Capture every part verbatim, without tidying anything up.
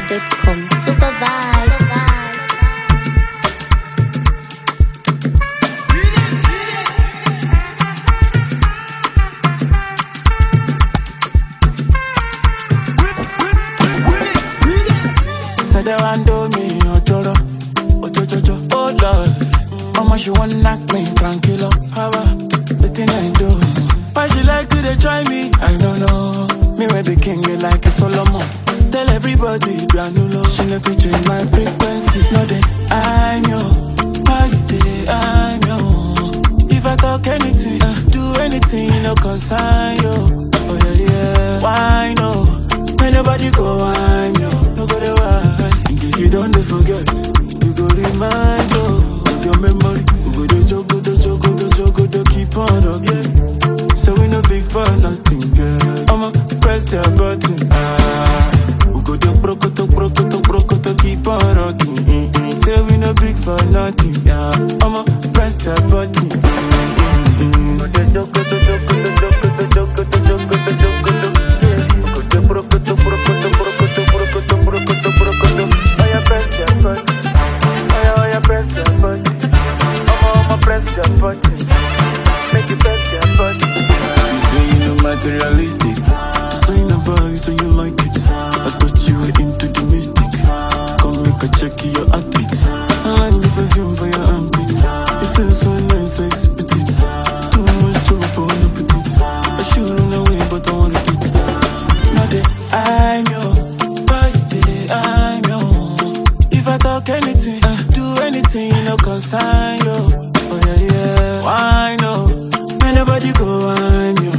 dot com. Super vibes. Say they want do me, Ojoro, Ojojojo, oh Lord. How much you wanna knock me, tranquilo, haba, the thing I do. Why she like to they try me? I don't know. Me we be king, they like a Solomon. Tell everybody, granulo. She never change my frequency. No, they, I'm yo. How you day, I'm yo. If I talk anything, uh, do anything, no concern yo. Oh yeah, yeah. Why no? When nobody go, I'm yo. No go to why. In case you don't they forget, you go remind yo. Of your memory. You go to jogo, to jogo, to jogo, to keep on rocking. So we no big for nothing, girl. I'ma press the button. Ah, we go to broke to broke to broke to keep on rocking. Mm-hmm. Say we no big for nothing, yeah. I'ma press the button. Mm-hmm. Go to joke to joke to joke to joke to joke to joke to yeah. Go to broke to broke to broke to broke to broke to broke to. Oh yeah, press the button. Oh yeah, oh yeah, press the button. I'ma I'ma press the button. Make it press the button. Materialistic, so you know boy, so you like it. I thought you were into the mystic. Come make a check your heartbeat. I like the perfume for your armpit. It smells so nice, so expect it. Too much trouble, no put it. I should run away, but I want it. Now that I'm your body, I'm your. If I talk anything, uh, do anything, no concern yo. Oh yeah, yeah. Why no? When nobody go, I'm your.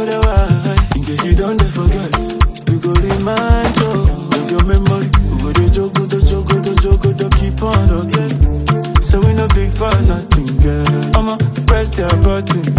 You don't they forget, we go remind you of your memory. We go to jogo, to jogo, to jogo, to keep on rocking. So we no big for nothing, girl. I'ma press the button.